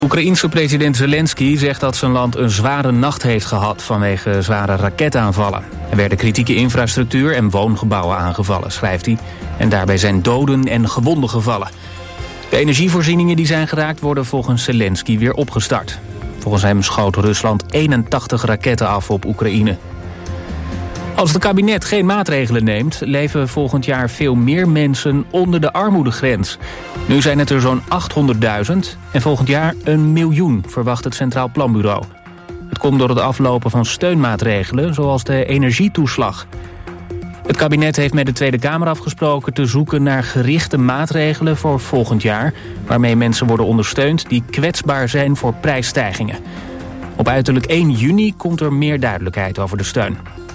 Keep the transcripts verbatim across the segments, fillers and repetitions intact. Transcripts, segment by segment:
Oekraïense president Zelensky zegt dat zijn land een zware nacht heeft gehad vanwege zware raketaanvallen. Er werden kritieke infrastructuur en woongebouwen aangevallen, schrijft hij. En daarbij zijn doden en gewonden gevallen. De energievoorzieningen die zijn geraakt worden volgens Zelensky weer opgestart. Volgens hem schoot Rusland eenentachtig raketten af op Oekraïne. Als het kabinet geen maatregelen neemt, leven volgend jaar veel meer mensen onder de armoedegrens. Nu zijn het er zo'n achthonderdduizend en volgend jaar een miljoen, verwacht het Centraal Planbureau. Het komt door het aflopen van steunmaatregelen, zoals de energietoeslag. Het kabinet heeft met de Tweede Kamer afgesproken te zoeken naar gerichte maatregelen voor volgend jaar, waarmee mensen worden ondersteund die kwetsbaar zijn voor prijsstijgingen. Op uiterlijk één juni komt er meer duidelijkheid over de steun.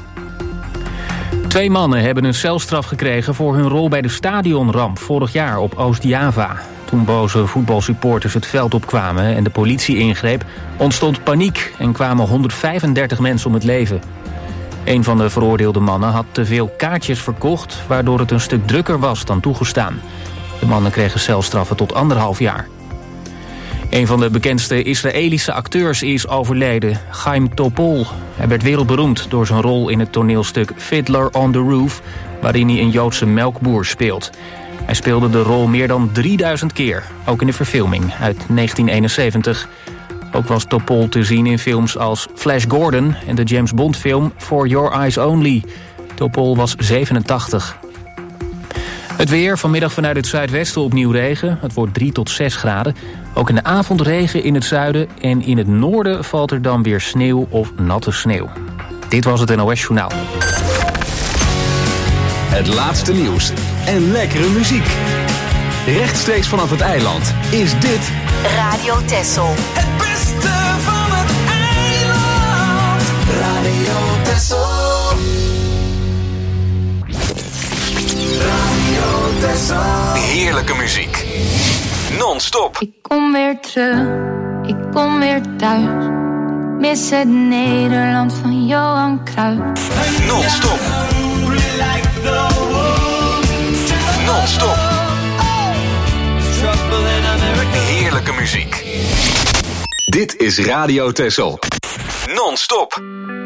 Twee mannen hebben een celstraf gekregen voor hun rol bij de stadionramp vorig jaar op Oost-Java. Toen boze voetbalsupporters het veld opkwamen en de politie ingreep, ontstond paniek en kwamen honderdvijfendertig mensen om het leven. Een van de veroordeelde mannen had te veel kaartjes verkocht, waardoor het een stuk drukker was dan toegestaan. De mannen kregen celstraffen tot anderhalf jaar. Een van de bekendste Israëlische acteurs is overleden, Chaim Topol. Hij werd wereldberoemd door zijn rol in het toneelstuk Fiddler on the Roof, waarin hij een Joodse melkboer speelt. Hij speelde de rol meer dan drieduizend keer, ook in de verfilming uit negentien eenenzeventig. Ook was Topol te zien in films als Flash Gordon en de James Bond film For Your Eyes Only. Topol was zevenentachtig. Het weer, vanmiddag vanuit het zuidwesten opnieuw regen. Het wordt drie tot zes graden. Ook in de avond regen in het zuiden en in het noorden valt er dan weer sneeuw of natte sneeuw. Dit was het N O S Journaal. Het laatste nieuws en lekkere muziek. Rechtstreeks vanaf het eiland is dit Radio Texel. Het beste van het eiland. Radio Texel. Radio Texel. Heerlijke muziek. Non-stop. Ik kom weer terug, ik kom weer thuis. Mis het Nederland van Johan Cruijff. Non-stop. Non-stop. Heerlijke muziek. Dit is Radio Texel. Non-stop.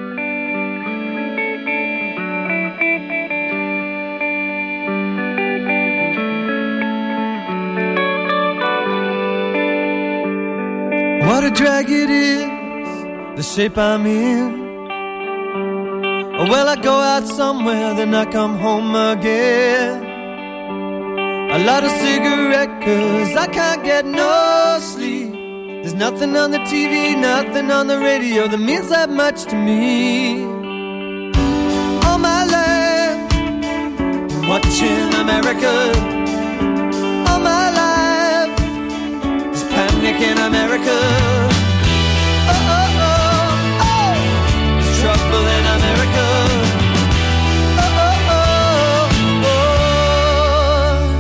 What a drag it is, the shape I'm in. Well, I go out somewhere, then I come home again. I light a cigarette cause I can't get no sleep. There's nothing on the T V, nothing on the radio that means that much to me. All my life, watching America. All my life, there's panic in America. Oh, oh, oh, oh, there's trouble in America. Oh, oh, oh, oh.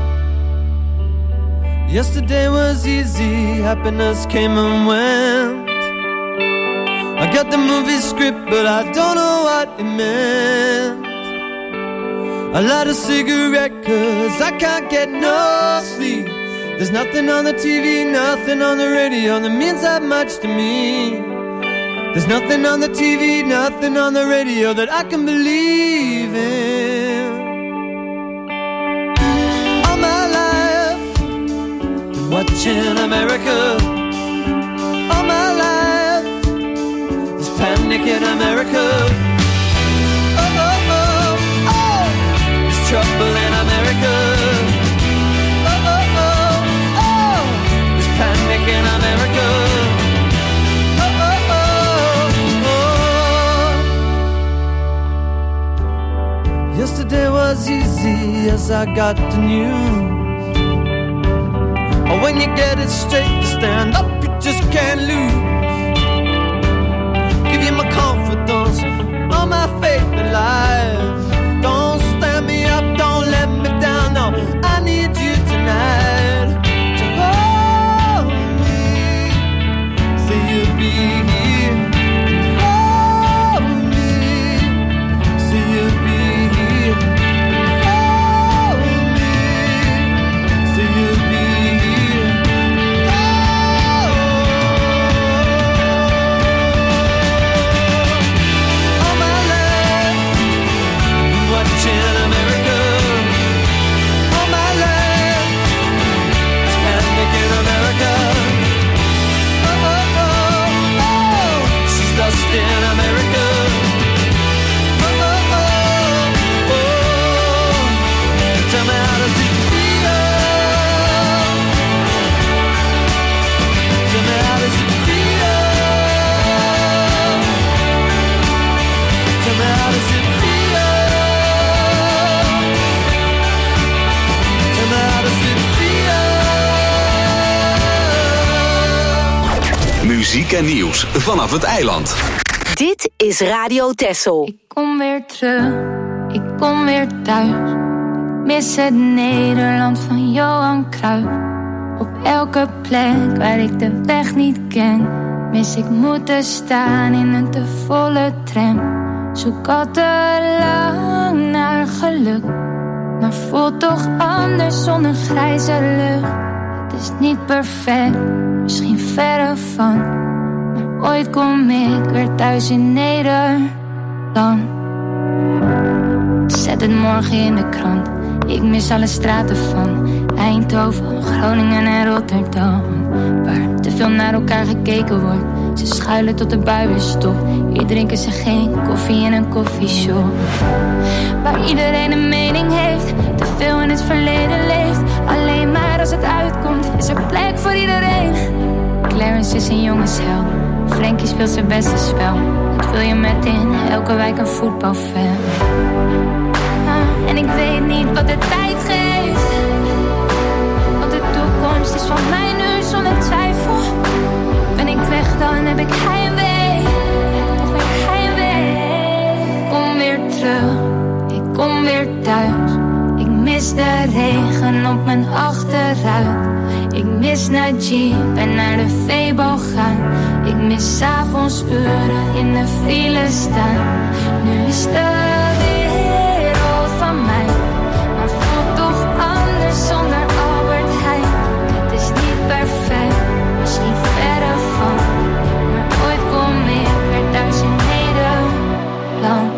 Yesterday was easy, happiness came and went. I got the movie script, but I don't know what it meant. I light a cigarette cause I can't get no sleep. There's nothing on the T V, nothing on the radio that means that much to me. There's nothing on the T V, nothing on the radio that I can believe in. All my life, been watching America. All my life, there's panic in America. Oh, oh, oh, oh, there's trouble in America. Oh, oh, oh, oh, there's panic in America. Oh, oh, oh, oh. Yesterday was easy as I got the news. Oh, when you get it straight to stand up, you just can't lose. Give you my confidence, all my faith in life. Don't stand me up, don't let me down, no, I need you tonight to hold me, say you'll be here. Hold me, say you'll be here. Hold me, say you'll be here. Hold Muziek en nieuws vanaf het eiland. Dit is Radio Texel. Ik kom weer terug, ik kom weer thuis. Ik mis het Nederland van Johan Cruijff. Op elke plek waar ik de weg niet ken, mis ik moeten staan in een te volle tram. Zoek al te lang naar geluk, maar voelt toch anders zonder grijze lucht. Het is niet perfect, misschien verre van, maar ooit kom ik weer thuis in Nederland. Zet het morgen in de krant, ik mis alle straten van Eindhoven, Groningen en Rotterdam, waar te veel naar elkaar gekeken wordt. Ze schuilen tot de bui weer stopt. Hier drinken ze geen koffie in een koffieshop, waar iedereen een mening heeft, te veel in het verleden leeft. Alleen maar als het uitkomt is er plek voor iedereen. Clarence is een jongensheld, Frankie speelt zijn beste spel. Dat wil je met in elke wijk een voetbalveld. Ah, en ik weet niet wat de tijd geeft, want de toekomst is van mij nu zonder twijfel. Ben ik weg dan heb ik heimwee, toch weer heimwee. Ik kom weer terug, ik kom weer thuis. Ik mis de regen op mijn achteruit. Ik mis naar Jeep en naar de Febo gaan. Ik mis 's avonds uren in de file staan. Nu is de wereld van mij, maar voelt toch anders zonder Albert Heijn. Het is niet perfect, misschien verre van, maar ooit kom ik weer thuis in Nederland.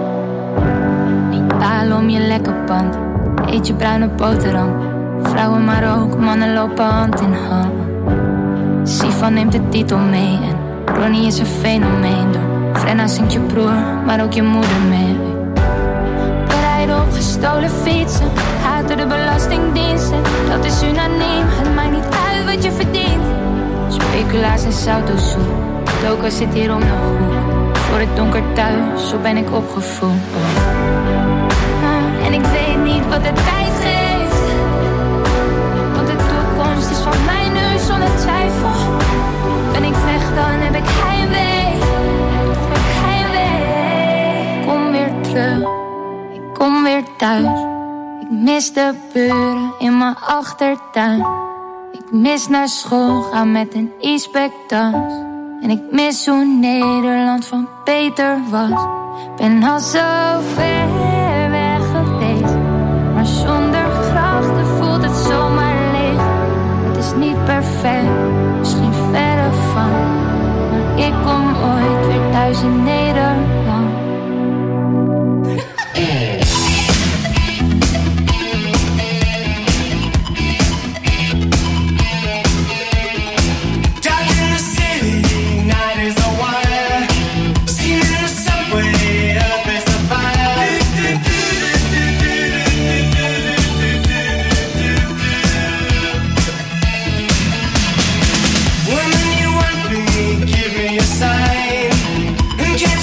Niet balen om je lekker pand, eet je bruine boterham. Vrouwen maar ook, mannen lopen hand in hand. Sivan neemt de titel mee en Ronnie is een fenomeen. Door Frenna zingt je broer, maar ook je moeder mee. We rijden op gestolen fietsen, haten de belastingdiensten. Dat is unaniem, het maakt niet uit wat je verdient. Speculaas en sautosoep, Doka zit hier om de hoek. Voor het donker thuis, zo ben ik opgevoed. Ah, en ik weet niet wat de tijd geeft, want de toekomst is van mij nu zonder twijfel. Ben ik weg dan heb ik heimwee, toch weer heimwee. Ik kom weer terug, ik kom weer thuis. Ik mis de buren in mijn achtertuin. Ik mis naar school gaan met een e-spectas. En ik mis hoe Nederland van Peter was. Ben al zo ver weg geweest, maar zonder grachten voelt het zomaar leeg. Het is niet perfect, misschien verre van, maar ik kom ooit weer thuis in Nederland. Sign and get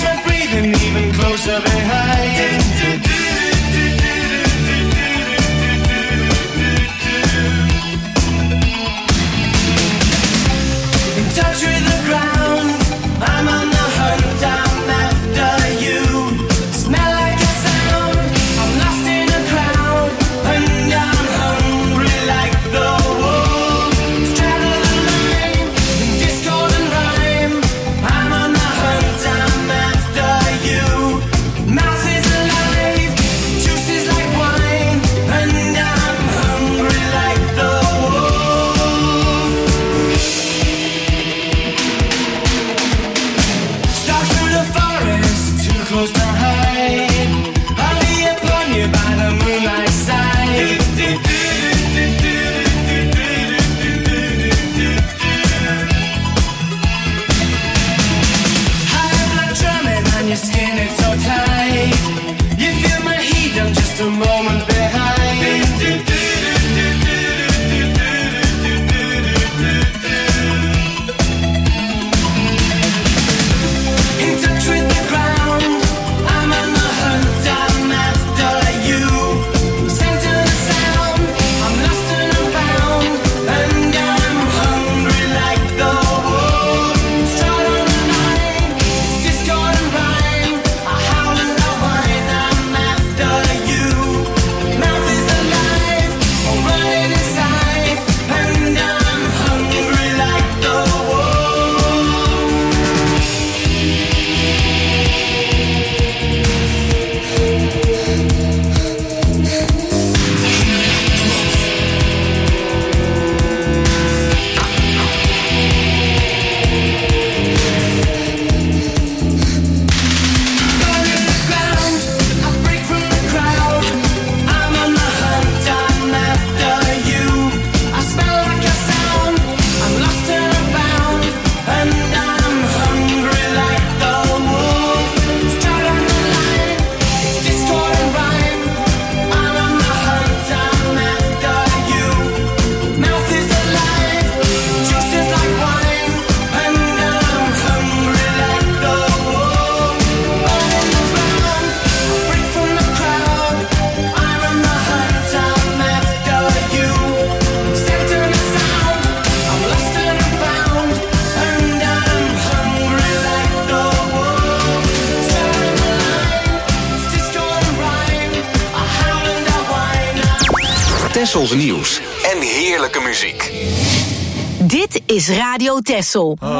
Tessels nieuws en heerlijke muziek. Dit is Radio Tessel. Ah,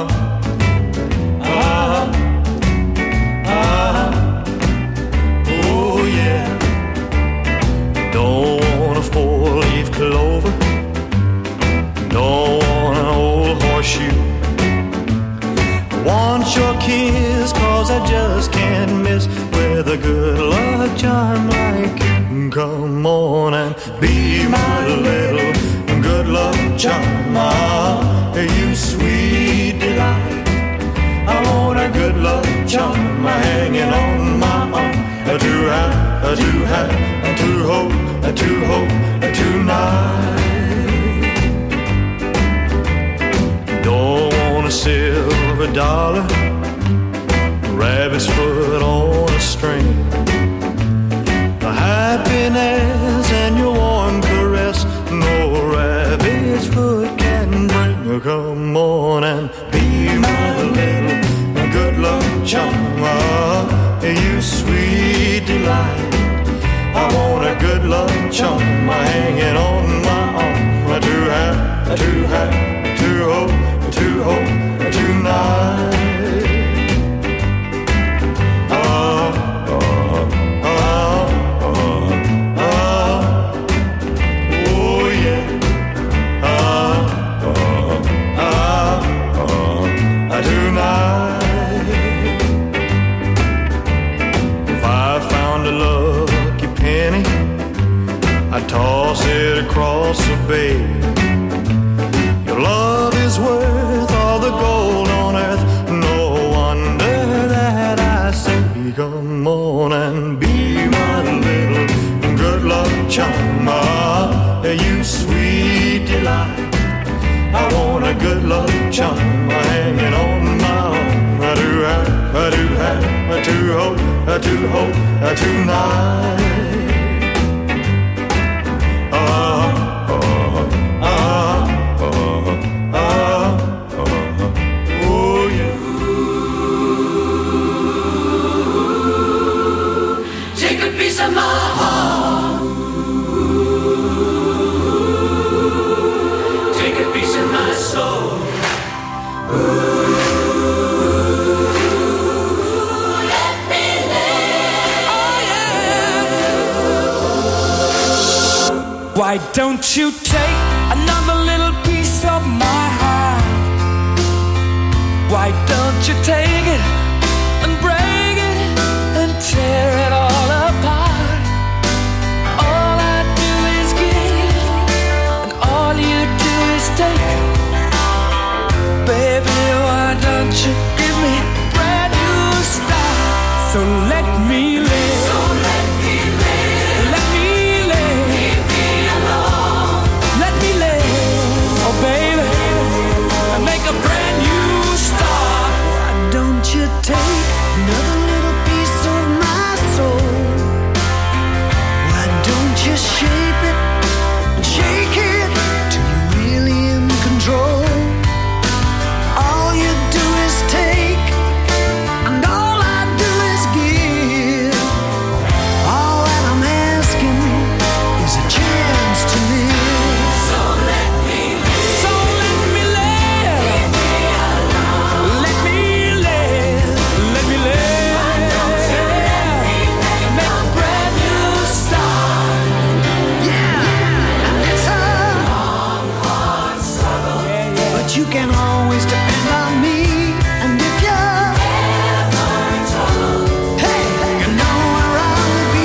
ah, ah, oh yeah. Don't want a four-leaf clover. Don't want an old horseshoe. Want your kiss, cause I just can't miss with a good luck charm like you. Come on and be my little good luck charm. Ah, you sweet delight. I want a good luck charm hanging on my arm. To have, to have, to hope, to hope tonight. Don't want a silver dollar, rabbit's foot on a string. The happiness and your warm caress, no rabbit's foot can bring. Come on and be my little good luck charm. Ah, you sweet delight. I want a good luck charm hanging on my arm. To have, to have, to hope, to hope tonight. Ah, ah, ah, ah, ah, oh yeah. Ah, ah, ah, ah, tonight. If I found a lucky penny, I'd toss it across the bay. Your love is worth all the gold on earth. No wonder that I say, come on and be my little good luck charm. Ah, you sweet delight. I want a good luck charm hanging on my arm. I do have, I do have, I do hope, I do hope tonight. Ah, ah, ah. Ah, ah, oh yeah. Take a piece of my heart. Take a piece of my soul. Let me live. Oh yeah. Why don't you take another little piece of my heart? Why don't you take it and break it and tear it all apart? All I do is give, and all you do is take. Baby, why don't you give me a brand new start? So let me live. So let me live. Let me live. Leave me alone. Let me live. Oh baby, and make a brand new start. Why don't you take another little piece of my soul? Why don't you shape it and shake it till you're really in control? All you do is take, and all I do is give. All that I'm asking is a chance to live. So let me live. So let me live. Leave me alone. Let me live. Let me live. Why don't you let me make Make a brand new start. Yeah, and it's a long, hard struggle? but you can always depend on me. And if you're Ever in trouble? hey, you know where I'll be.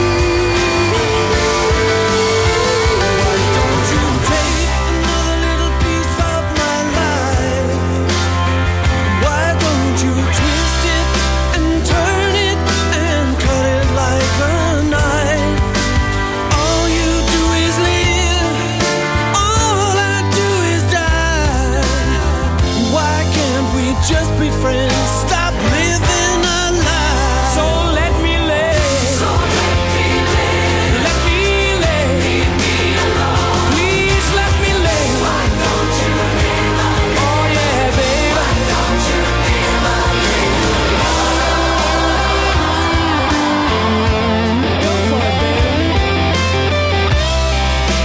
Why don't you take another little piece of my life? Why don't you twist it and turn it and cut it like a knife? All you do is live, all I do is die. Why can't we just be friends? Stop living a lie. So let me live. So let me live. Let me live. Leave me alone. Please let me live. Why don't you live a little? Oh yeah, baby. Why don't you live a little? Go for it, baby.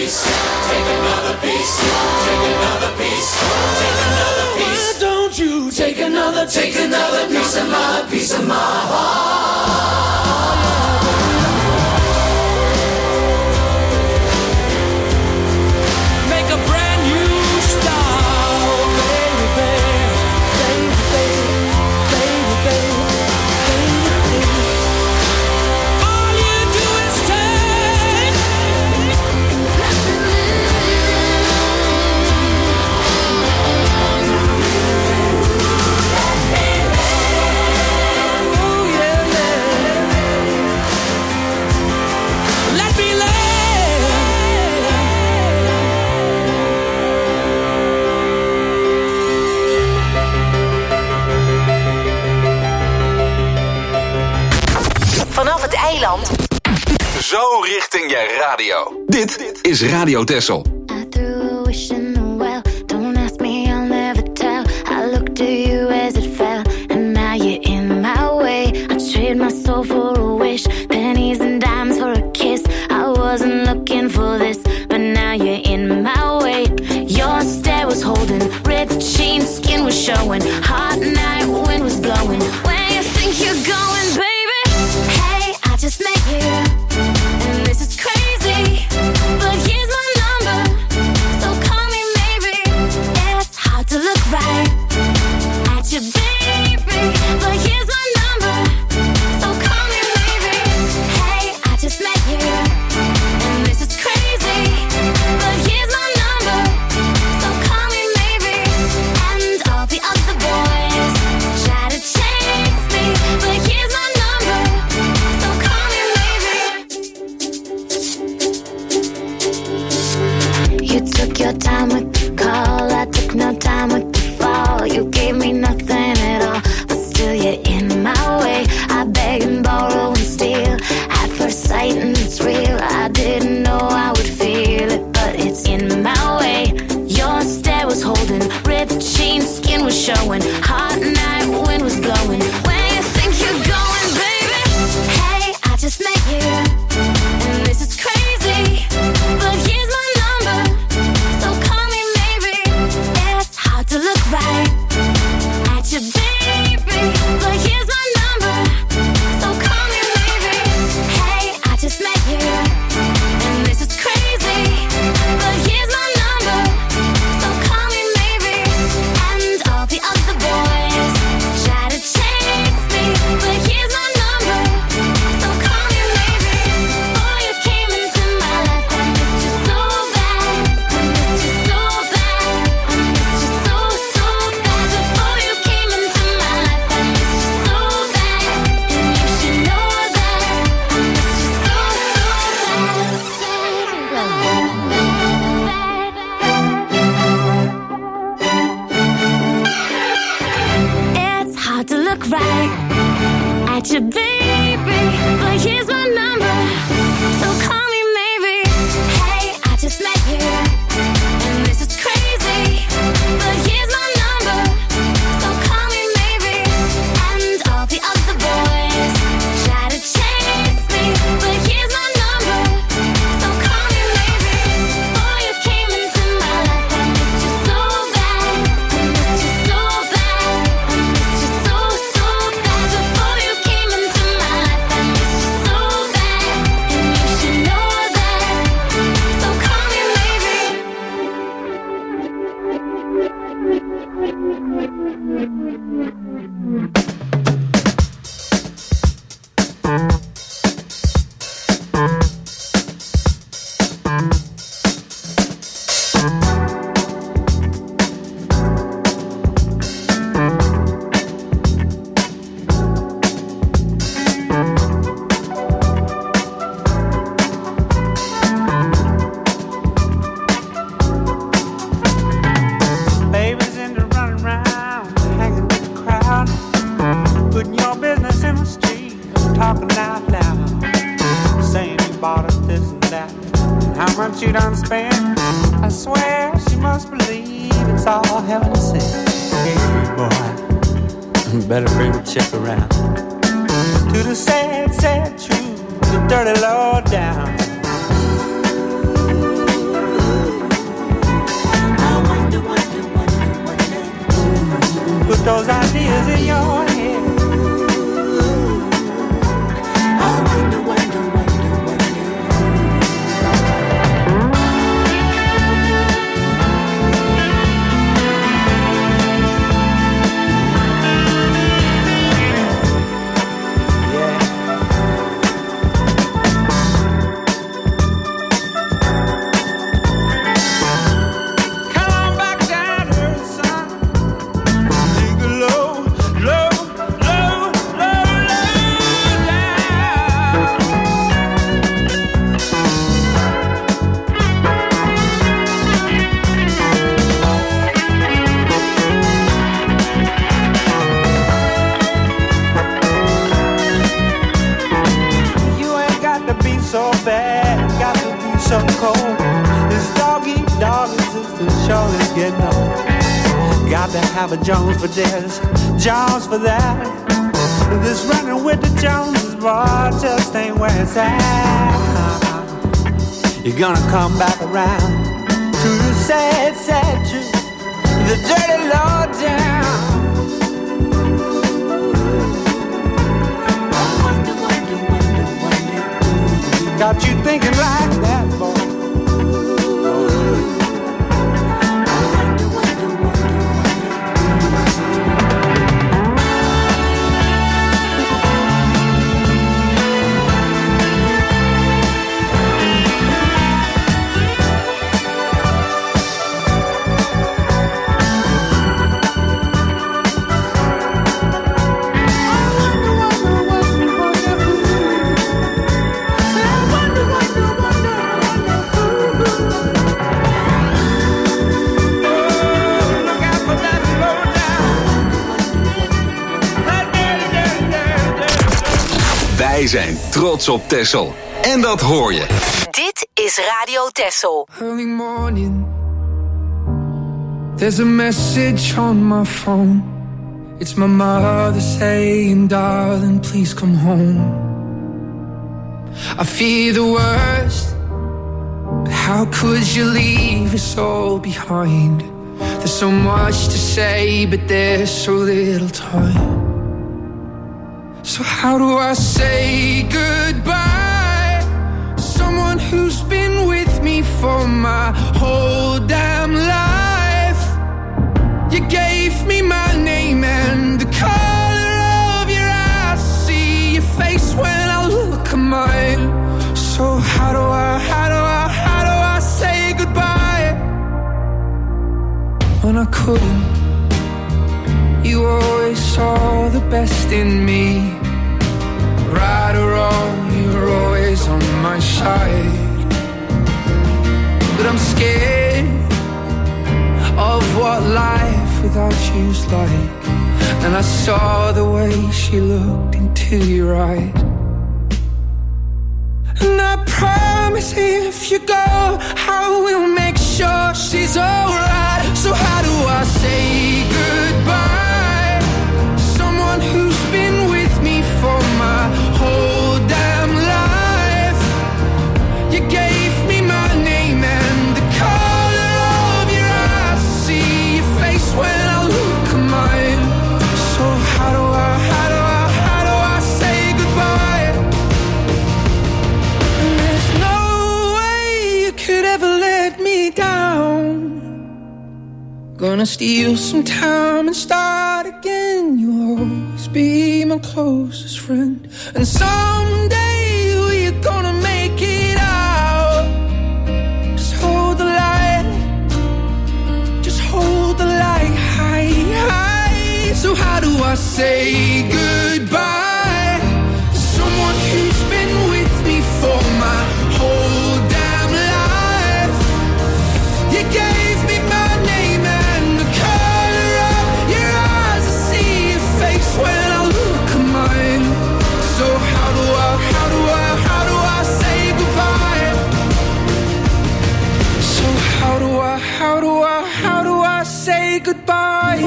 piece, take another piece, take another piece, take another piece. Why don't you take another, take another piece of my, piece of my heart? Make a brand new start, baby, baby, baby, baby, baby, baby, baby. All you do is take. Oh yeah, yeah. Let me live. Vanaf het eiland. Zo richting je radio. Dit is Radio Texel. I threw a wish in the well. Don't ask me, I'll never tell. I looked to you as it fell, and now you're in my way. I trade my soul for a wish, pennies and dimes for a kiss. I wasn't looking for this, but now you're in my way. Your stare was holding, ripped jeans, skin was showing. Hot night, wind was blowing. Where you think you're going, baby? Hey, I just met you, and this is crazy, but here's my number, so call me maybe. It's hard to look right at you, baby, but here's my number, so call me maybe. Hey, I just met you, and this is crazy, but here's my number, so call me maybe. And all the other boys try to chase me, but here's my number, so call me maybe. You took your time with the call, I took no time with the fall. You gave me nothing at all, but still you're in my way. I beg and borrow and steal at first sight, and it's real. I didn't know I would feel it, but it's in my way. Your stare was holding, ripped jeans, skin was showing. Hot night, wind was blowing. Where you think you're going, baby? Hey, I just met you, and this is crazy, but here's my number, so call me maybe. It's hard to look right at you, baby, but here's my number, so call me maybe. Hey, I just met you, and this is crazy, but here's my number, so call me maybe. And all the other boys try to chase me, but here's my number, so call me maybe. Before you came into my life, I missed you so bad, I missed you so bad, I missed you so, so bad. Before you came into my life, I missed you so bad, and you should know that I missed you so, so bad. It's hard to look right at you, baby, but here's my number, so call me maybe. Hey, I just met you, and this is crazy, but here's my number, so call me maybe. And all the other boys try to chase me, but here's my number, so call me maybe. Before you came into my life, I missed you so bad, I missed you so bad, I missed you so, so bad. Before you came into my life, I missed you so bad, and you should know that, so call me maybe. Babies into running around, hanging with the crowd, putting your business in the street, talking out loud, saying you bought us this and that, and how much you done spent. I swear she must believe it's all heaven sent. Hey boy, better bring the chick around to the sad, sad truth, the dirty low down. is in your head. I wonder, wonder, wonder, wonder. Yeah. Come on back down here, son. Take a low, low, low, low, low down. You ain't got to be so bad, got to be so cold. This dog eat dog existence sure is getting old. Got to have a Jones for this, Jones for that. This running with the Joneses, boy, just ain't where it's at. You're gonna come back around to the sad, sad truth, the dirty low down. Wonder, wonder, wonder, wonder. Got you thinking like that, boy. Look out for that low down. That dirty, dirty, dirty, dirty. Wij zijn trots op Texel. En dat hoor je. Dit is Radio Texel. Early morning, there's a message on my phone. It's my mother saying, darling, please come home. I fear the worst, but how could you leave us all behind? There's so much to say, but there's so little time. So how do I say goodbye to someone who's been with me for my whole damn life? You gave me my name and the color of your eyes. See your face when I look at mine. So how do I, how do I, how do I say goodbye when I couldn't? You always saw the best in me. Right or wrong, you were always on my side. But I'm scared of what life without you's like. And I saw the way she looked into your eyes. And I promise if you go, I will make sure she's alright. So how do I say goodbye to someone who's been with me for my whole damn life? You gave me my name and the color of your eyes. See your face when I look at mine. So how do I, how do I, how do I say goodbye? And there's no way you could ever let me down. Gonna steal some time and start again. You'll always be my closest friend. And someday we're gonna make it out. Just hold the light, just hold the light high, high. So how do I say goodbye to someone who's been with me for my whole damn life? You gave me my name and the color of your eyes. I see your face when I look at mine. So how do I, how do I, how do I say goodbye? So how do I, how do I, how do I say goodbye?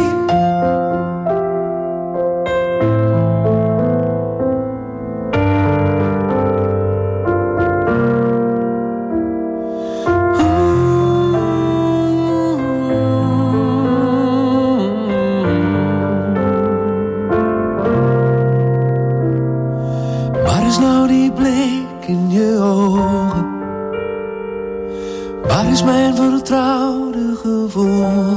mijn vertrouwde gevoel.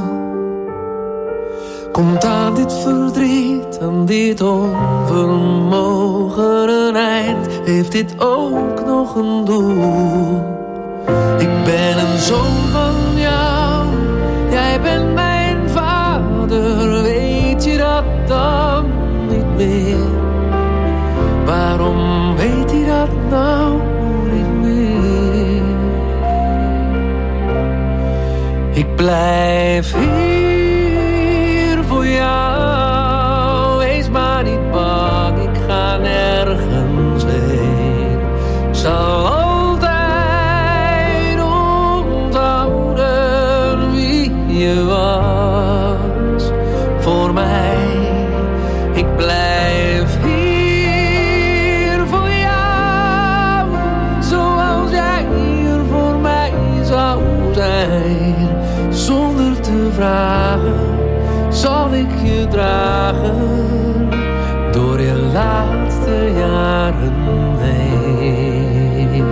Komt aan dit verdriet, aan dit onvermogen een eind? Heeft dit ook nog een doel? Ik ben een zoon van jou, jij bent mijn vader. Weet je dat dan niet meer? Waarom weet hij dat nou niet meer? Ik blijf hier voor jou. Wees maar niet bang, ik ga nergens heen. Ik zal altijd onthouden wie je was voor mij. Ik blijf hier voor jou, zoals jij hier voor mij zou zijn. Zonder te vragen zal ik je dragen door je laatste jaren heen.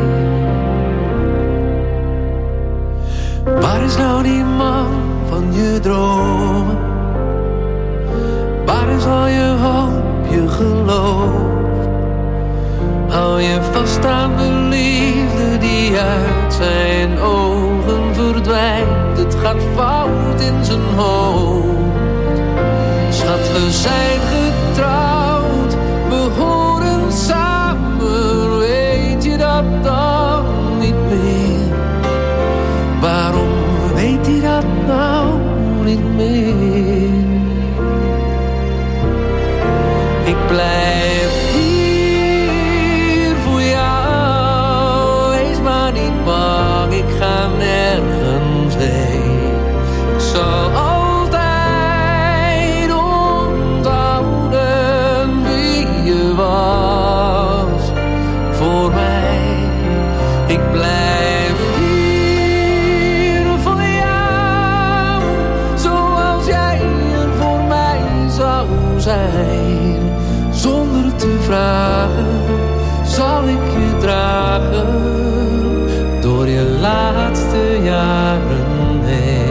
Waar is nou die man van je dromen? Waar is al je hoop, je geloof? Hou je vast aan de liefde die uit zijn ogen verdwijnt. Het gaat fout in zijn hoofd. Schat, we zijn getrouwd, we horen samen. Weet je dat dan niet meer? Waarom weet hij dat nou niet meer? Ik blijf hier voor jou. Wees maar niet bang, ik ga nergens heen. Ik zal altijd onthouden wie je was voor mij. Ik blijf hier voor jou, zoals jij er voor mij zou zijn. Zonder te vragen zal ik je dragen door je laatste jaren heen.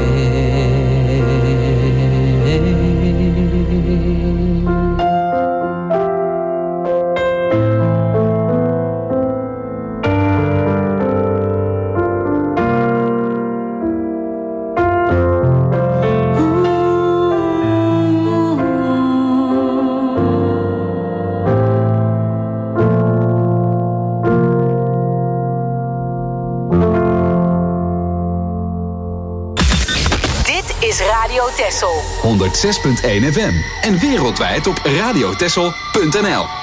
Texel. honderd zes punt één F M en wereldwijd op radiotexel punt n l.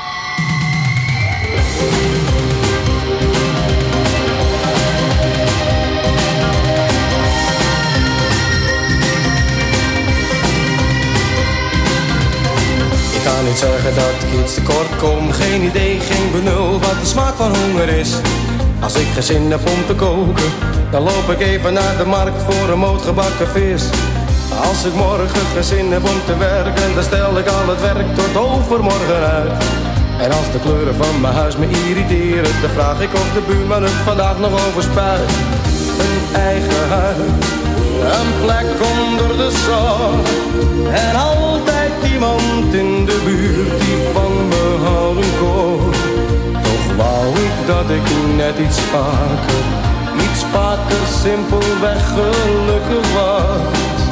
Ik kan niet zeggen dat ik iets tekort kom. Geen idee, geen benul wat de smaak van honger is. Als ik geen zin heb om te koken, dan loop ik even naar de markt voor een moot gebakken vis. Als ik morgen geen zin heb om te werken, dan stel ik al het werk tot overmorgen uit. En als de kleuren van mijn huis me irriteren, dan vraag ik of de buurman het vandaag nog overspuit. Een eigen huis, een plek onder de zon. En altijd iemand in de buurt die van me houden kon. Toch wou ik dat ik net iets vaker, iets vaker simpelweg gelukkig was.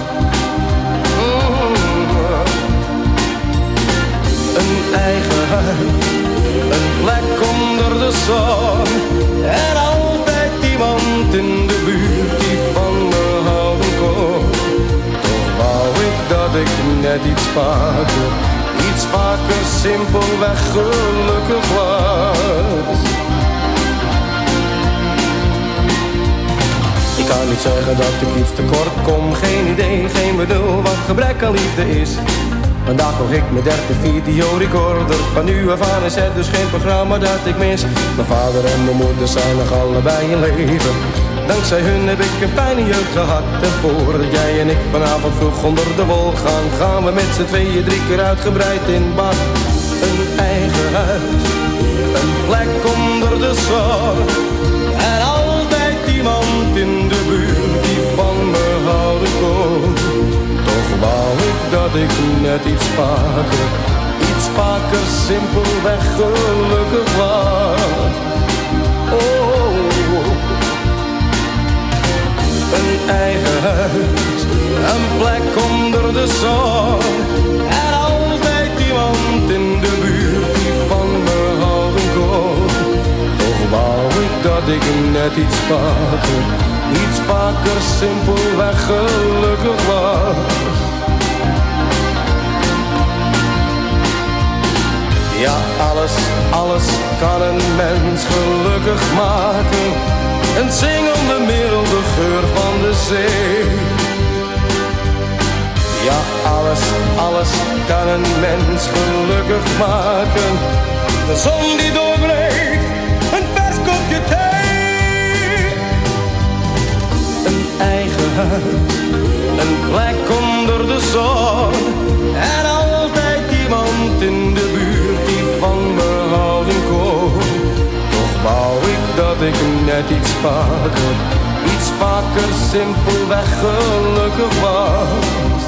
Een eigen huis, een plek onder de zon. En altijd iemand in de buurt die van me houden kon. Toch wou ik dat ik net iets vaker, iets vaker simpelweg gelukkig was. Ik kan niet zeggen dat ik iets tekort kom. Geen idee, geen bedoel wat gebrek aan liefde is. Vandaag kocht ik mijn derde videorecorder. Van nu af aan is het dus geen programma dat ik mis. Mijn vader en mijn moeder zijn nog allebei in leven. Dankzij hun heb ik een fijne jeugd gehad. En voordat jij en ik vanavond vroeg onder de wol gaan, gaan we met z'n tweeën drie keer uitgebreid in bad. Een eigen huis, een plek onder de zon. En altijd iemand in de buurt die net iets vaker, iets vaker simpelweg gelukkig was. Oh, een eigen huis, een plek onder de zon en altijd iemand in de buurt die van me houden kon. Toch wou ik dat ik net iets vaker, iets vaker simpelweg gelukkig was. Ja, alles, alles kan een mens gelukkig maken. Een zingende merel, de geur van de zee. Ja, alles, alles kan een mens gelukkig maken. De zon die doorbreekt, een vers kopje thee. Een eigen huis, een plek onder de zon en altijd iemand in de buurt die van me houden kon. Toch wou ik dat ik net iets vaker, iets vaker simpelweg gelukkig was.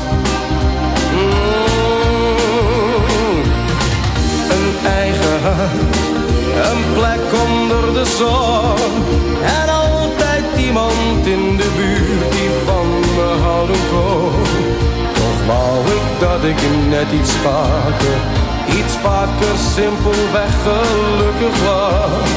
Mm, een eigen huis, een plek onder de zon en altijd iemand in de buurt die van me houden kon. Toch wou ik dat ik net iets vaker, iets vaker simpelweg gelukkig was.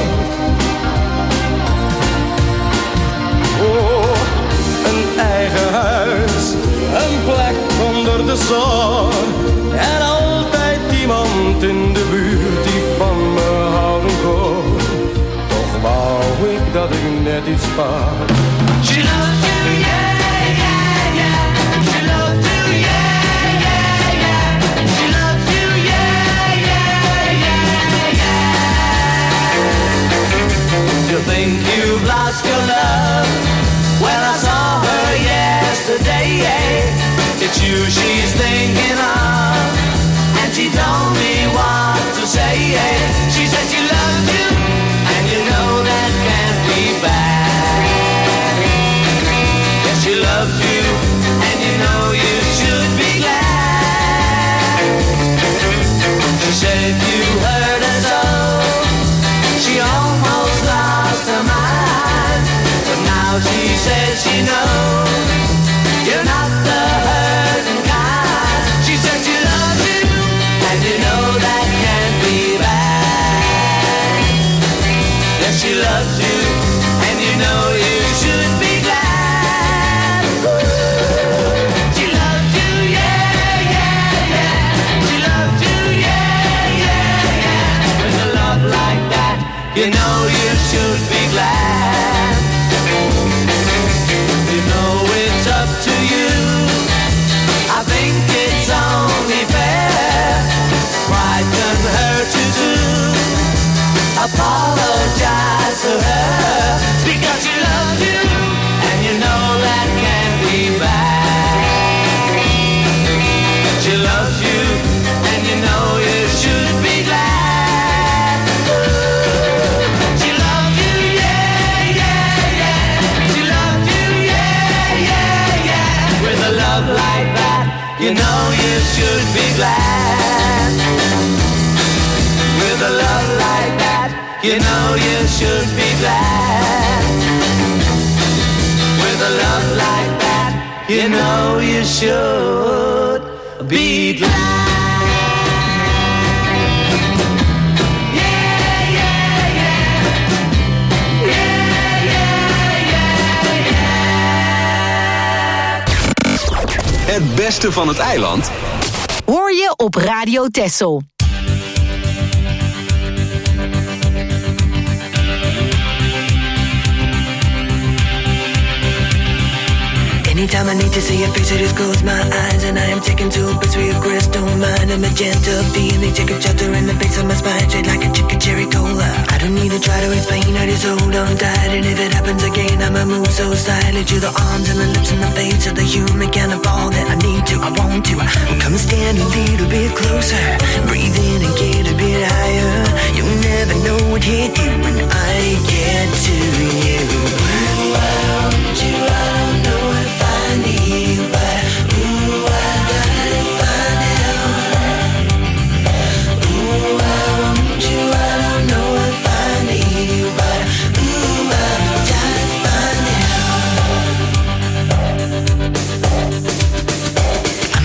Oh, een eigen huis, een plek onder de zon en altijd iemand in de buurt die van me houden kon. Toch wou ik dat ik net iets vaker. She loves you, yeah, yeah, yeah. She loves you, yeah, yeah, yeah. She loves you, yeah, yeah, yeah, yeah. You think you've lost your love? Well, I saw her yesterday. It's you she's thinking of, and she told me what to say. She said she loves you, and you know that can't be bad. Yes, she loves you, and you know you should be glad. She said you hurt her so, she almost lost her mind. But now she says she knows you're not the hurting kind. She said she loves you, and you know that can't be bad. Yes, she loves you, and you know you should be glad. She loves you, yeah, yeah, yeah. She loves you, yeah, yeah, yeah. With a love like that, you know you should be glad. You know it's up to you. I think it's only fair. Pride can hurt you too. Apologize to her because she loves you, and you know that can't be bad. She loves you, and you know you should be glad. She loves you, yeah, yeah, yeah. She loves you, yeah, yeah, yeah. With a love like that, you know you should be glad. With a love like that, you know you should be glad. With a love like that, you know you should be glad. Het beste van het eiland hoor je op Radio Texel. Anytime I need to see your face, I just close my eyes and I am taken to a place where your crystal mind and magenta feeling take a shelter in the base of my spine, straight like a chicken cherry cola. I don't need to try to explain, I just hold on tight, and if it happens again, I'ma move so silent. To the arms and the lips and the face of the human kind of all that I need to, I want to. Come stand a little bit closer, breathe in and get a bit higher. You'll never know what hit you when I get to you. Ooh, I want you, I don't know if I need you, but ooh, I gotta find out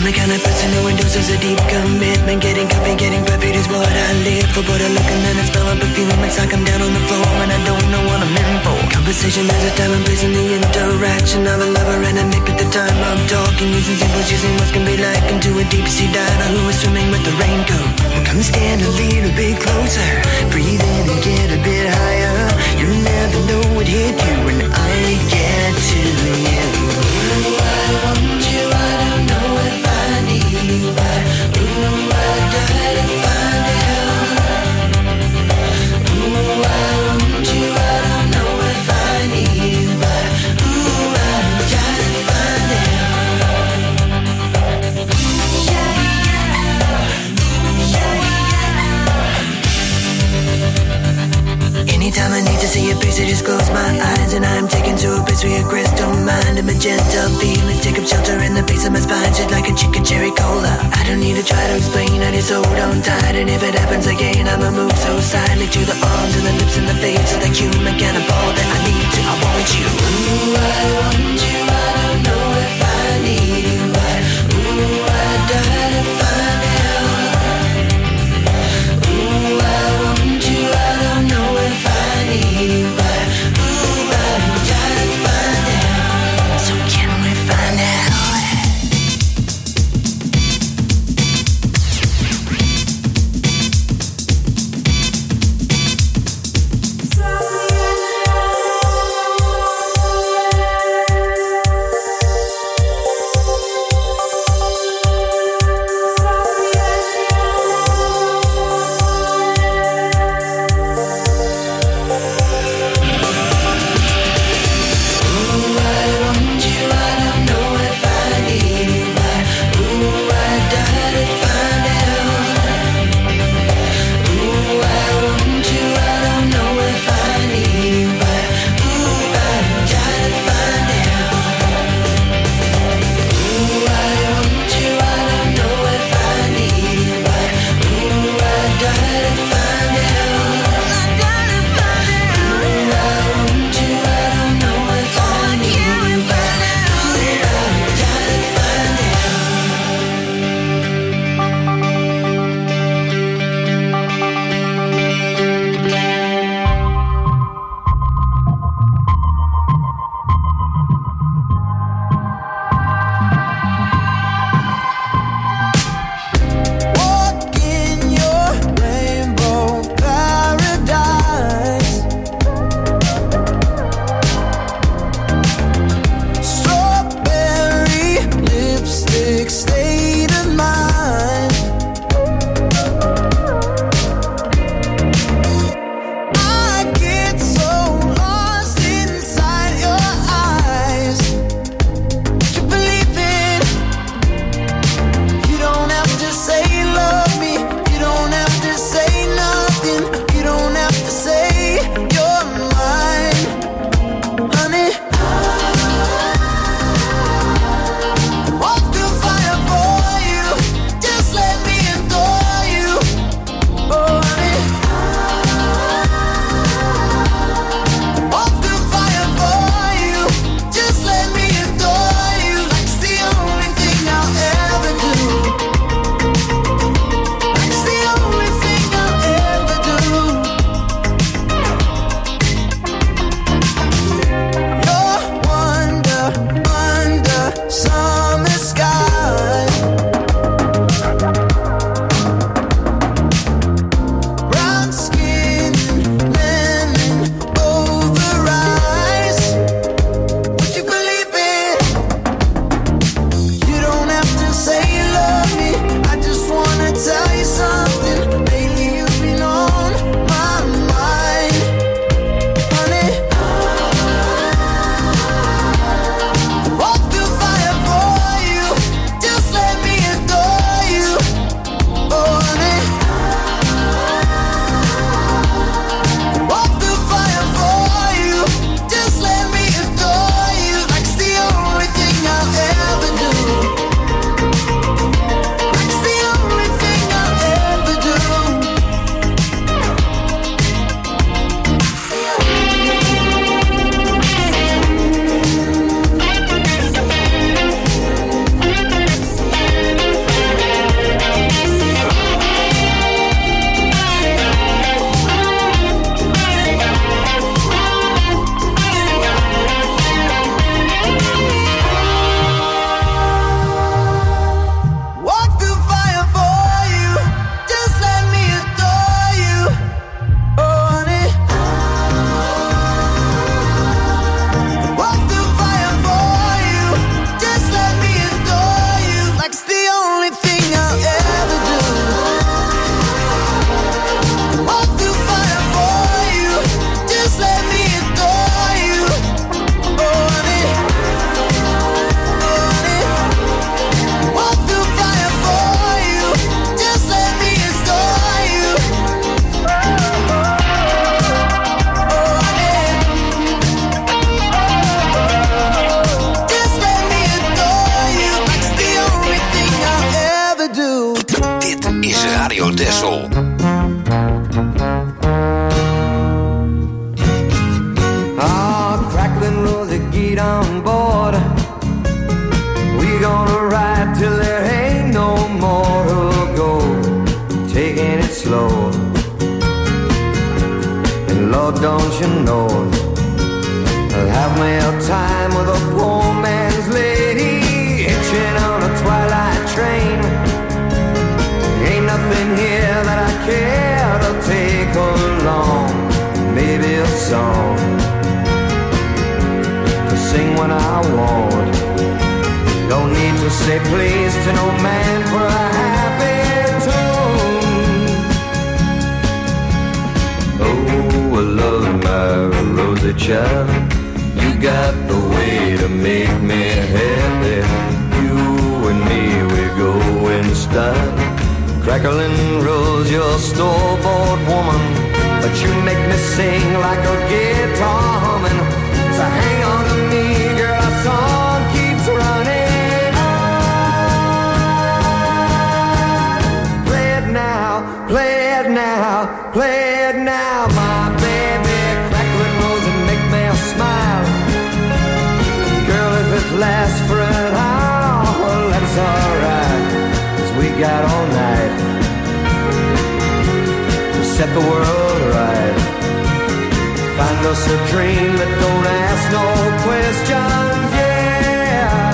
the kind of person who endorses a deep commitment. Getting coffee, getting perfect is what I live for. But I look and then I smell a perfume. It's like I'm down on the floor and I don't know what I'm in for. Conversation is a time and place in the interaction of a lover and a mate at the time I'm talking. Using symbols, using what can be like into a deep sea diver who is swimming with the raincoat. Come stand a little bit closer, breathe in and get a bit higher. You never know what hit you when I get to you. Ooh, I want you, I don't know if I need you, but ooh, I try to find out. Ooh, I want you, I don't know if I need you, but ooh, I try to find out. Yeah, yeah. Anytime I need to see your face, I just close my eyes and I'm taken to a place where your crystal mind and magenta feelings take up shelter in the base of my spine, shit like a chicken cherry cola. I don't need to try to explain, I just hold on tight, and if it happens again, I'ma move so silently to the arms and the lips and the face of the human cannibal that I need to. I want you. Ooh, I want you. I don't know if I need you, but ooh, I die to find out. Ooh, I want you. I don't know if I need you, but ooh, I die to find out. So can we find out? Honey, walk through fire for Texel. Ah, crackling rosy, get on board. We gonna ride till there ain't no more who'll go, taking it slow. And Lord, don't you know, I'll have me a time with a poor man's lady, hitching on a twilight train. Ain't nothing here that I care to take along. Maybe a song to sing when I want. Don't need to say please to no man for a happy tune. Oh, I love my rosy child. You got the way to make me happy. You and me, we go in style. Crackling rose, you're store-bought woman, but you make me sing like a guitar humming. So hang on to me, girl, our song keeps running on. Play it now, play it now, play it now, my baby. Crackling rose and make me smile. Girl, if it lasts for an hour, that's alright, 'cause we got all night to set the world right. Find us a dream that don't ask no questions, yeah.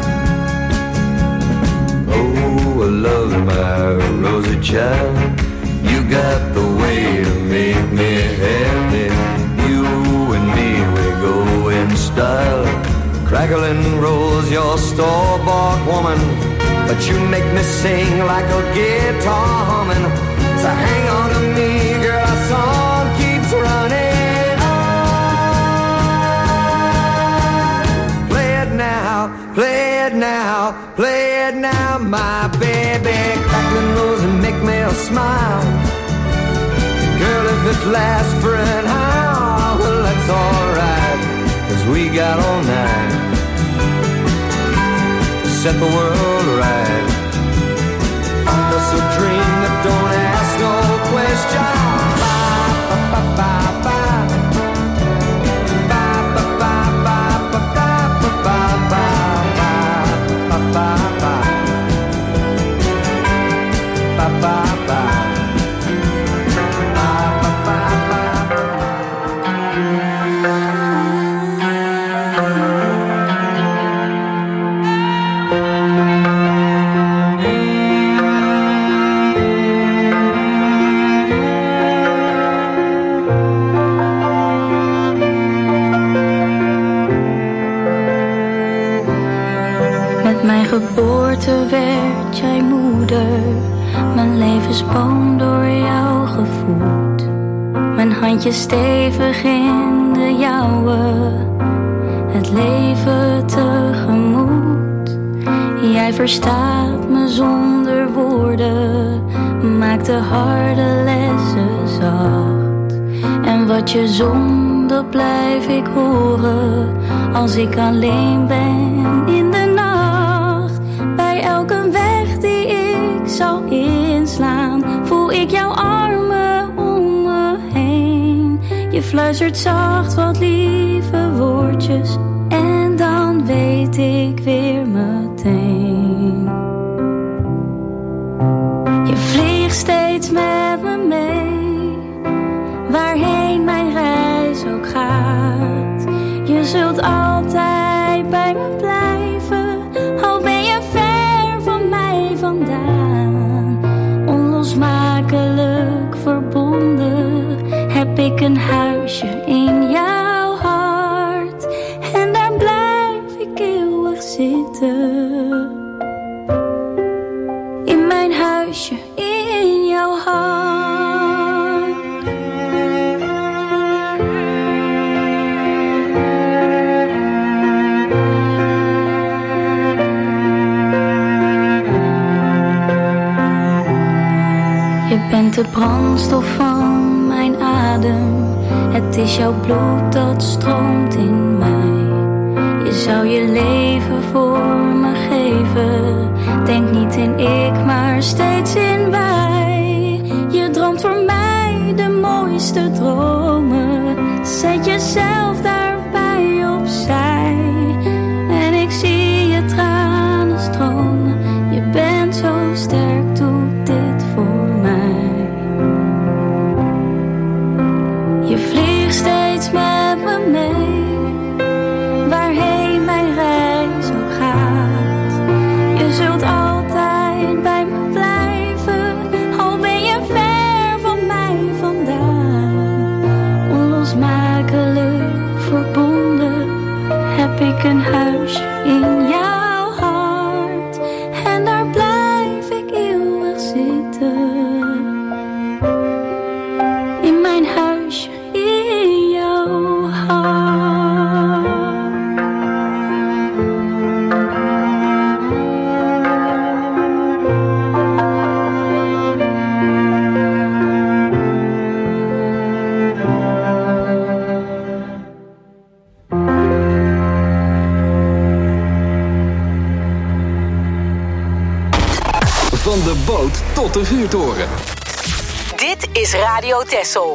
Oh, I love my rosy child. You got the way to make me happy. You and me, we go in style. Crackling rose, you're store-bought woman, but you make me sing like a guitar humming. So hang on to me, girl, our song keeps running on. Play it now, play it now, play it now, my baby. Crackling rose and make me smile. Girl, if it lasts for an hour, well, that's alright, 'cause we got all night to set the world right. Find us a dream that don't ask no question. Bye, bye, bye, bye, bye, bye, bye, bye, bye, bye, bye, bye, bye, bye, bye. Geboorte werd jij moeder, mijn levensboom door jou gevoed. Mijn handje stevig in de jouwe, het leven tegemoet. Jij verstaat me zonder woorden, maakt de harde lessen zacht. En wat je zong, dat blijf ik horen, als ik alleen ben in de zal inslaan, voel ik jouw armen om me heen. Je fluistert zacht wat lieve woordjes en dan weet ik weer meteen. Je vliegt steeds met me mee, waarheen mijn reis ook gaat. Je zult altijd bij me blijven, al ben je ver van mij vandaan. Onlosmakelijk verbonden heb ik een huisje in jouw hart. En daar blijf ik eeuwig zitten. In mijn huisje in jouw hart. Je bent de brandstof van mijn adem. Het is jouw bloed dat stroomt in mij. Je zou je leven voor me geven. Denk niet in ik, maar steeds in wij. Van de boot tot de vuurtoren. Dit is Radio Texel.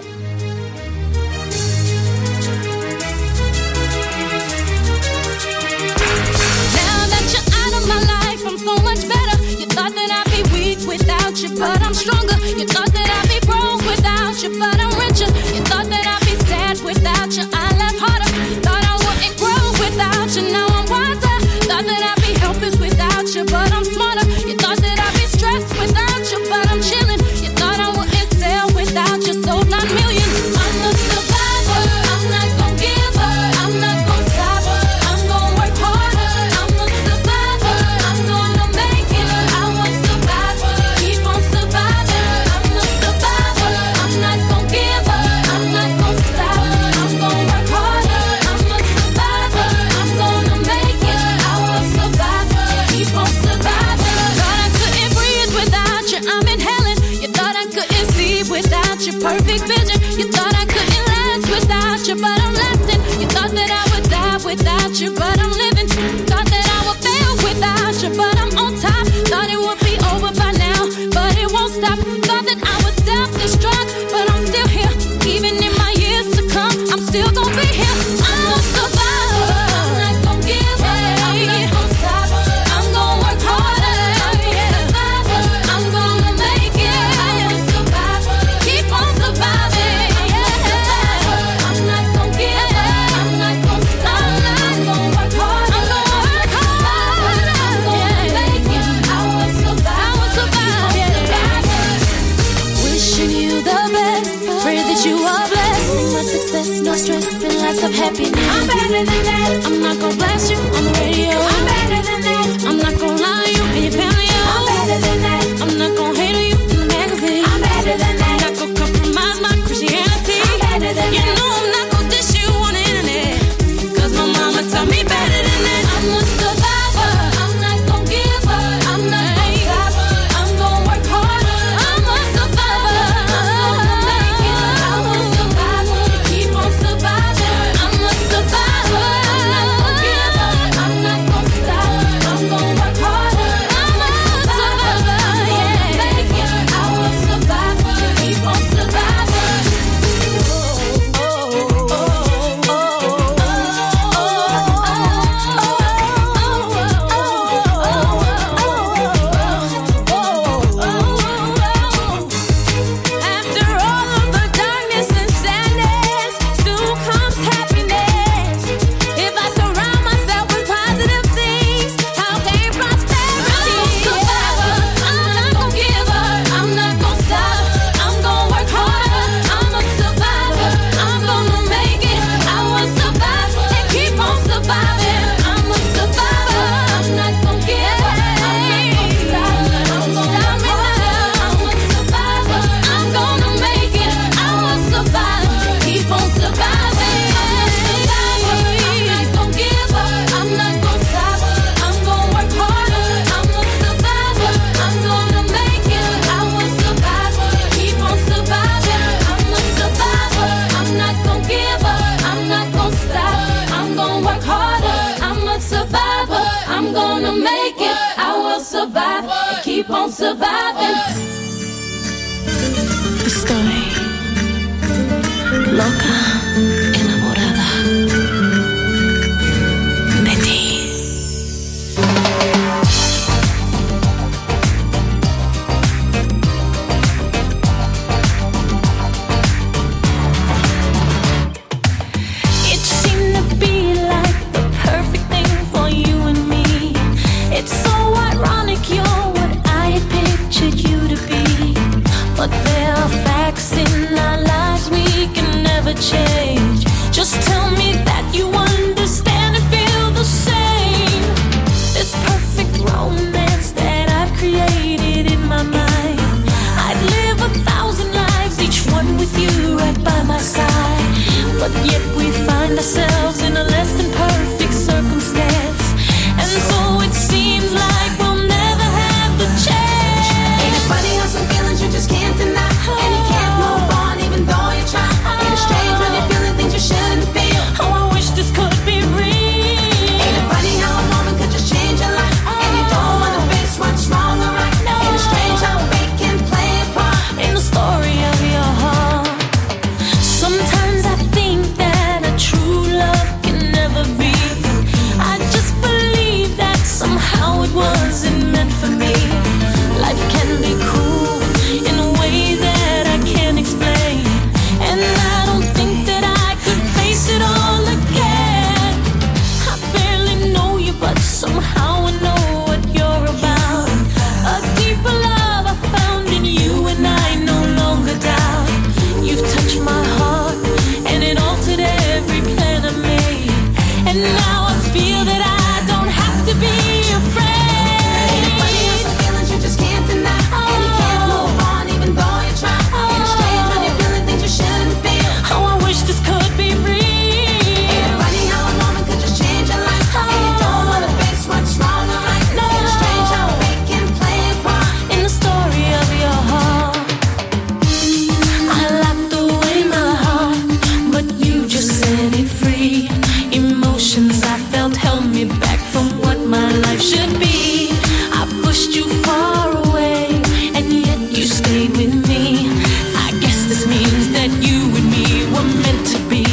Now that you're out of my life, I'm so much better. You thought that I'd be weak without you, but I'm stronger. You thought that I'd be broke without you, but I'm richer. You thought that I'd be sad without you, I laugh harder. Thought I wouldn't grow without you, now I'm wiser. Thought that I'd be helpless without you, but I'm smarter. You thought that I'd be stressed without you, but I'm chilling. You thought I wouldn't sell without you, sold nine million. I'm a survivor, I'm not gon' give up, I'm not gon' stop, I'm gon' work harder. I'm a survivor, I'm gonna make it. I will survive, keep on surviving. I'm a survivor, I'm not gon' give up, I'm not gon' stop, I'm gon' work harder. I'm a survivor, I'm gonna make it. I will survive, keep on surviving. Thought I couldn't breathe without you, I'm inhaling. You thought I couldn't see without your perfect vision. You thought I couldn't last without you, but I'm lasting. You thought that I would die without you, but I'm living. Thought that I would fail without you, but I'm on top. Thought it would be over by now, but it won't stop. Thought that I would self-destruct, but I'm still here. Even in my years to come, I'm still gonna be here. I'm a survivor, I'm not gonna give up, I'm not gonna stop, I'm gonna work harder. I'm a survivor, I'm gonna make it. I'm a survivor, keep on surviving. I'm a survivor, I'm not gonna give up, I'm not gonna stop, I'm gonna work hard. I'm gonna work hard. I'm gonna make it. I will survive. I will survive. Wishing you the best. Pray that you are blessed. Much success, no stress, and lots of happiness. I'm better than that. I'm not gonna blast you on the radio. I'm better than that. I'm not gonna lie to you and your family. I'm better than that. I'm not gonna hate on you in the magazine. I'm better than that. I'm not gonna compromise my Christianity. I'm better than you that. You know I'm not gonna dish you on the internet. Cause my mama taught me better than that. I'm a survivor. I'm not gonna give up. I'm not gonna stop. I'm gonna work harder. I'm a survivor. I'm gonna make it. I will survive. Keep on surviving. I'm a survivor. I'm not gonna give up. I'm not gonna stop. I'm gonna work harder. I'm a survivor. Yeah. Make it. I will survive. Keep on surviving. After all of the darkness and sadness, soon comes happiness. If I surround myself with positive things, I'll gain prosperity. I'm a survivor. I'm not gonna give up. I'm not gonna stop. I'm gonna work harder. I'm a survivor. I'm gonna make it. I will survive and keep on surviving. I'm a survivor. I'm not gonna give up. I'm not gonna stop. I'm gonna work harder. I'm a survivor. I'm gonna make it. I will survive. Keep on surviving. I'm a survivor. I'm not gonna give up. I'm not gonna stop. I'm gonna work harder. I'm a survivor. I'm gonna make it. I will survive. Keep on surviving. I'm a survivor. I'm not gonna give up. I'm not gonna stop. I'm gonna work harder. I'm a survivor. I'm gonna make it. I will survive. Keep on surviving. Estoy loca, enamorada de ti. It seemed to be like the perfect thing for you and me. It's so ironic you're what I had pictured you to be. But there are facts in our lives we can never change. Just tell me that you understand and feel the same. This perfect romance that I've created in my mind, I'd live a thousand lives, each one with you right by my side. But yet we find ourselves in a less than perfect circumstance, and so it seems like we'll never have the chance. Ain't it funny how some feelings you just can't deny, and you can't move on even though you try. Ain't it strange when you're feeling things should be. I pushed you far away, and yet you stayed with me. I guess this means that you and me were meant to be.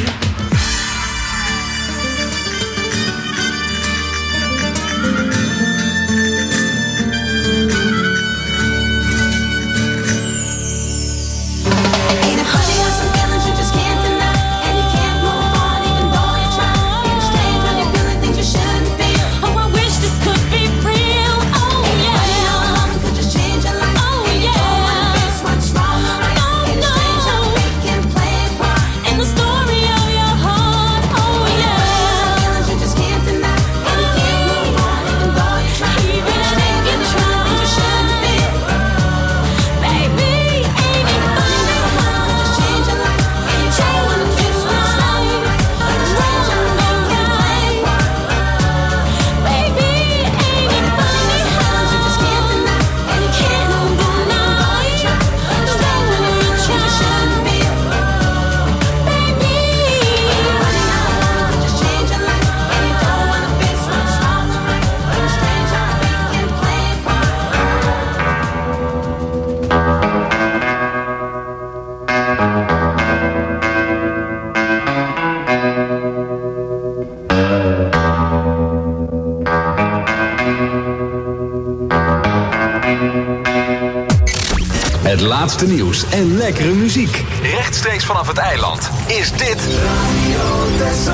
Het laatste nieuws en lekkere muziek. Rechtstreeks vanaf het eiland is dit Radio Texel.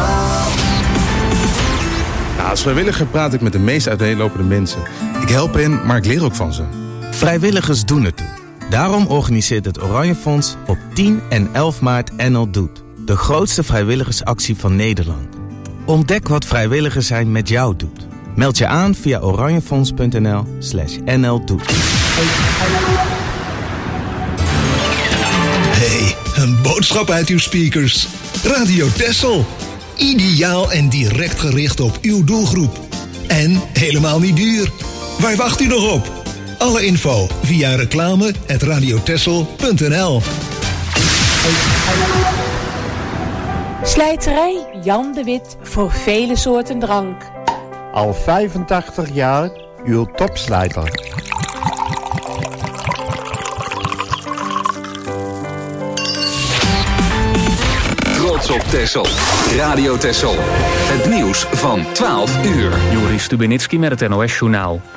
Nou, als vrijwilliger praat ik met de meest uiteenlopende mensen. Ik help hen, maar ik leer ook van ze. Vrijwilligers doen het toe. Daarom organiseert het Oranje Fonds op tien en elf maart N L Doet. De grootste vrijwilligersactie van Nederland. Ontdek wat vrijwilligers zijn met jou doet. Meld je aan via oranjefonds.nl slash NL Doet. Hey, een boodschap uit uw speakers. Radio Texel. Ideaal en direct gericht op uw doelgroep. En helemaal niet duur. Waar wacht u nog op? Alle info via reclame at radiotexel punt n l. Slijterij Jan de Wit voor vele soorten drank. Al vijfentachtig jaar uw topslijter. Trots op Texel. Radio Texel. Het nieuws van twaalf uur. Joris Stubenitski met het N O S-journaal.